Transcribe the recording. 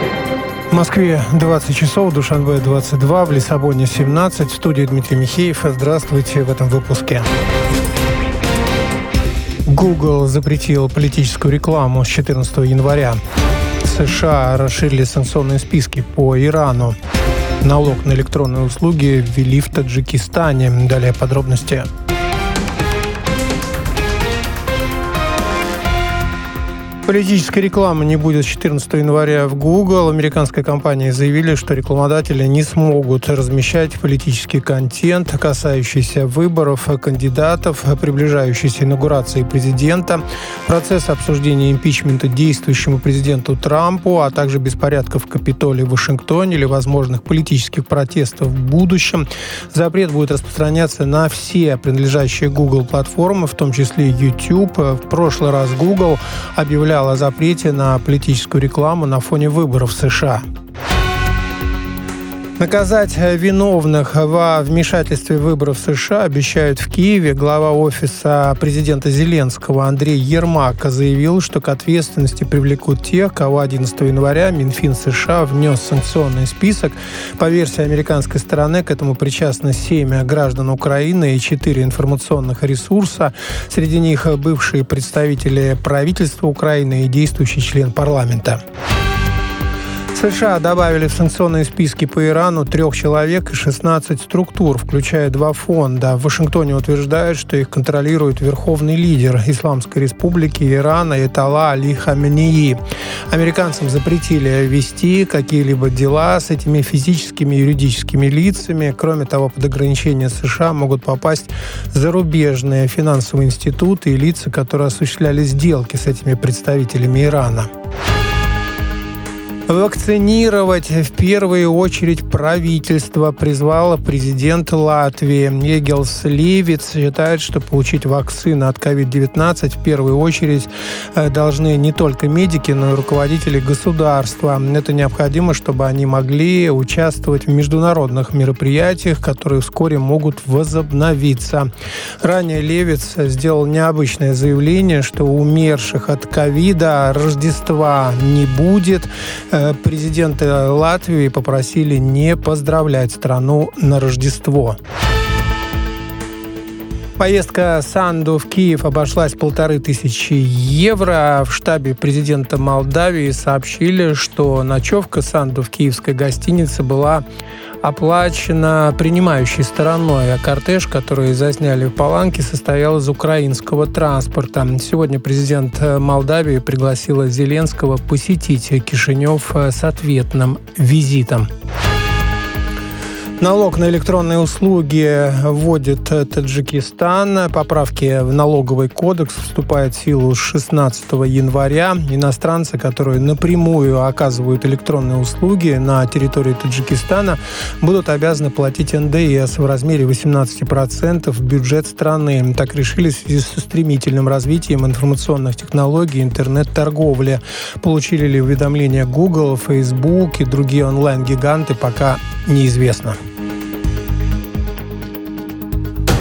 В Москве 20 часов, в Душанбе 22, в Лиссабоне 17. В студии Дмитрий Михеев. Здравствуйте в этом выпуске. Google запретил политическую рекламу с 14 января. США расширили санкционные списки по Ирану. Налог на электронные услуги ввели в Таджикистане. Далее подробности. Политической рекламы не будет с 14 января в Google. Американские компании заявили, что рекламодатели не смогут размещать политический контент, касающийся выборов кандидатов, приближающейся инаугурации президента, процесса обсуждения импичмента действующему президенту Трампу, а также беспорядков в Капитолии в Вашингтоне или возможных политических протестов в будущем. Запрет будет распространяться на все принадлежащие Google платформы, в том числе YouTube. В прошлый раз Google объявлял о запрете на политическую рекламу на фоне выборов в США. Наказать виновных во вмешательстве в выборы в США обещают в Киеве. Глава офиса президента Зеленского Андрей Ермак заявил, что к ответственности привлекут тех, кого 11 января Минфин США внес санкционный список. По версии американской стороны, к этому причастны 7 граждан Украины и 4 информационных ресурса. Среди них бывшие представители правительства Украины и действующий член парламента. США добавили в санкционные списки по Ирану 3 человек и 16 структур, включая 2 фонда. В Вашингтоне утверждают, что их контролирует верховный лидер Исламской Республики Ирана Аятолла Али Хаменеи. Американцам запретили вести какие-либо дела с этими физическими и юридическими лицами. Кроме того, под ограничения США могут попасть зарубежные финансовые институты и лица, которые осуществляли сделки с этими представителями Ирана. Вакцинировать в первую очередь правительство призвало президент Латвии. Эгилс Левитс считает, что получить вакцину от COVID-19 в первую очередь должны не только медики, но и руководители государства. Это необходимо, чтобы они могли участвовать в международных мероприятиях, которые вскоре могут возобновиться. Ранее Левитс сделал необычное заявление, что у умерших от ковида Рождества не будет. Президента Латвии попросили не поздравлять страну на Рождество. Поездка Санду в Киев обошлась 1500 евро. В штабе президента Молдавии сообщили, что ночевка Санду в киевской гостинице была оплачена принимающей стороной, а кортеж, который засняли в Паланке, состоял из украинского транспорта. Сегодня президент Молдавии пригласила Зеленского посетить Кишинев с ответным визитом. Налог на электронные услуги вводит Таджикистан. Поправки в налоговый кодекс вступают в силу с 16 января. Иностранцы, которые напрямую оказывают электронные услуги на территории Таджикистана, будут обязаны платить НДС в размере 18% в бюджет страны. Так решили в связи со стремительным развитием информационных технологий и интернет-торговли. Получили ли уведомления Google, Facebook и другие онлайн-гиганты, пока неизвестно.